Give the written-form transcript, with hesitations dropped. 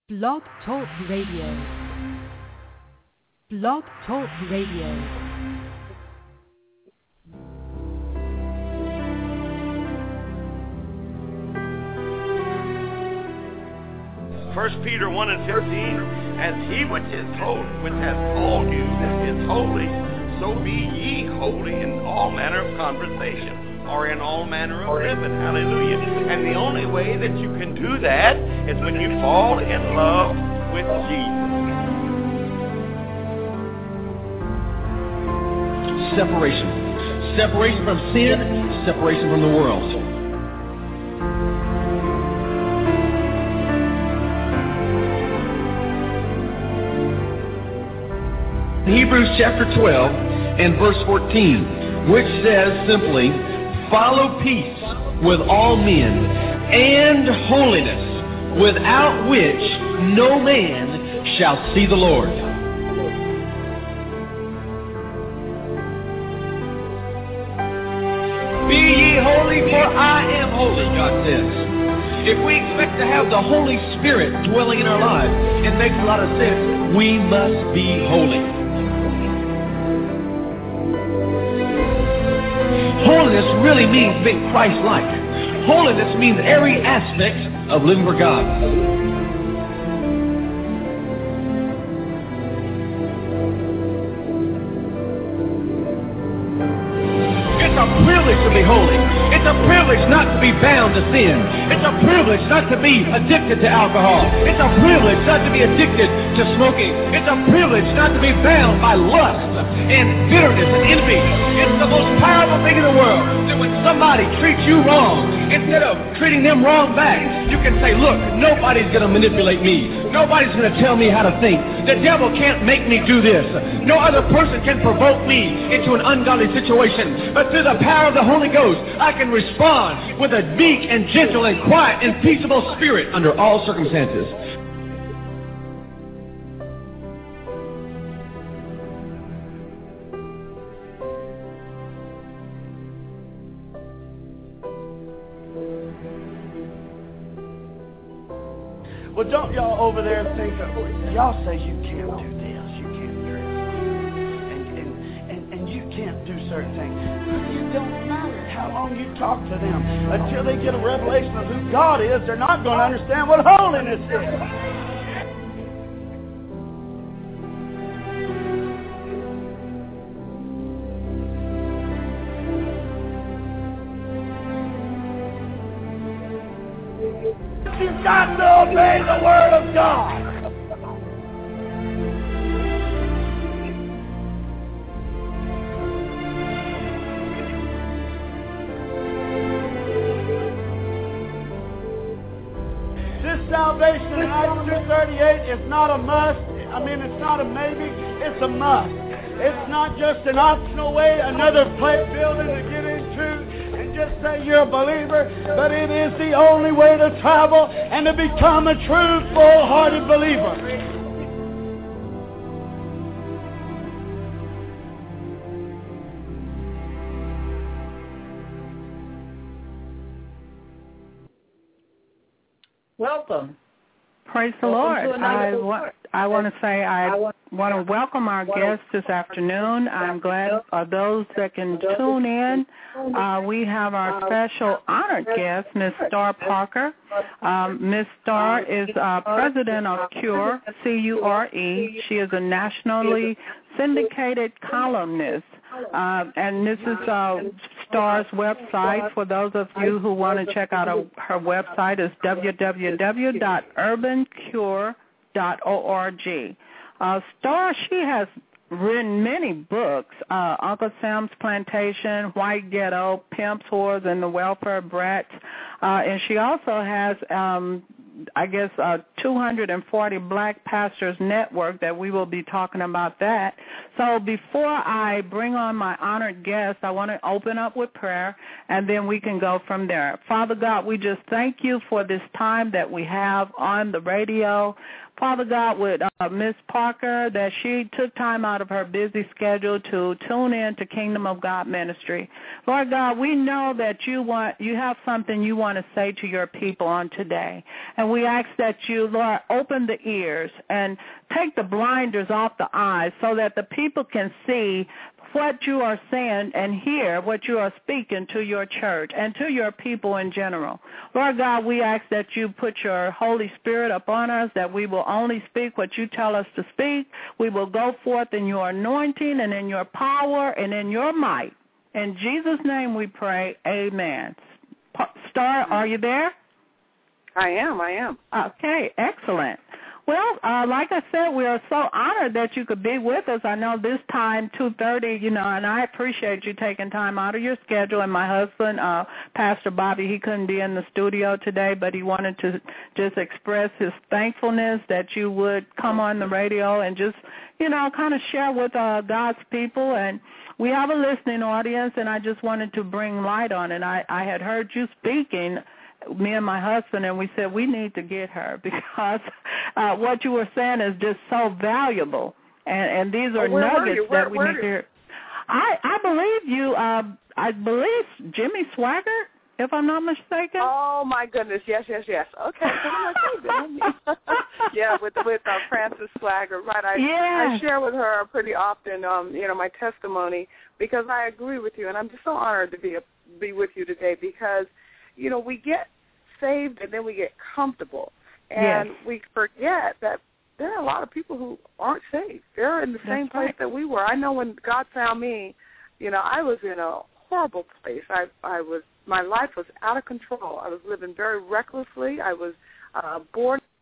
Blog Talk Radio. Blog Talk Radio. 1 Peter 1:15, as he which hath called you is holy, so be ye holy in all manner of conversation, or in all manner of living. Hallelujah. And the only way that you can do that is when you fall in love with Jesus. Separation. Separation from sin, separation from the world. Hebrews chapter 12 and verse 14, which says simply, follow peace with all men and holiness, without which no man shall see the Lord. Be ye holy, for I am holy, God says. If we expect to have the Holy Spirit dwelling in our lives, it makes a lot of sense. We must be holy. Holiness really means being Christ-like. Holiness means every aspect of living for God. It's a privilege to be holy. It's a privilege not to be bound to sin. It's a privilege not to be addicted to alcohol. It's a privilege not to be addicted to smoking. It's a privilege not to be bound by lust and bitterness and envy. It's the most powerful thing in the world that when somebody treats you wrong, instead of treating them wrong back, you can say, look, nobody's going to manipulate me. Nobody's going to tell me how to think. The devil can't make me do this. No other person can provoke me into an ungodly situation. But through the power of the Holy Ghost, I can respond with a meek and gentle and quiet and peaceable spirit under all circumstances. Well, don't y'all over there think, y'all say you can't do this, you can't dress, and you can't do certain things. It don't matter how long you talk to them. Until they get a revelation of who God is, they're not going to understand what holiness is. You've got to obey the Word of God. This salvation in Acts 2:38 is not a must. It's not a maybe. It's a must. It's not just an optional way, another building to get into. Just say you're a believer, but it is the only way to travel and to become a true, full-hearted believer. Welcome. Praise the Lord. I want to say I want to welcome our guests this afternoon. I'm glad those that can tune in. We have our special honored guest, Ms. Star Parker. Ms. Star is president of CURE, C-U-R-E. She is a nationally syndicated columnist. And this is Star's website. For those of you who want to check out her website, is www.urbancure.org. Star, she has written many books, Uncle Sam's Plantation, White Ghetto, Pimps, Whores, and the Welfare Brats. And she also has 240 Black Pastors Network that we will be talking about that. So before I bring on my honored guest, I want to open up with prayer, and then we can go from there. Father God, we just thank you for this time that we have on the radio. Father God, with Miss Parker, that she took time out of her busy schedule to tune in to Kingdom of God Ministry. Lord God, we know that you have something you want to say to your people on today. And we ask that you, Lord, open the ears and take the blinders off the eyes so that the people can see what you are saying and hear what you are speaking to your church and to your people in general. Lord God, we ask that you put your Holy Spirit upon us, that we will only speak what you tell us to speak. We will go forth in your anointing and in your power and in your might. In Jesus' name we pray, amen. Star, are you there? I am. Okay, excellent. Well, like I said, we are so honored that you could be with us. I know this time, 2:30, and I appreciate you taking time out of your schedule. And my husband, Pastor Bobby, he couldn't be in the studio today, but he wanted to just express his thankfulness that you would come on the radio and just, kind of share with God's people. And we have a listening audience, and I just wanted to bring light on it. I had heard you speaking, me and my husband, and we said we need to get her because what you were saying is just so valuable, and these are nuggets that we need to hear. I believe you. I believe Jimmy Swaggart, if I'm not mistaken. Oh my goodness, yes. Okay, yeah, with Frances Swaggart, right? I share with her pretty often, my testimony, because I agree with you, and I'm just so honored to be with you today because, we get saved and then we get comfortable, and we forget that there are a lot of people who aren't saved. They're in the same place that we were. I know when God found me, I was in a horrible place. My life was out of control. I was living very recklessly. I was born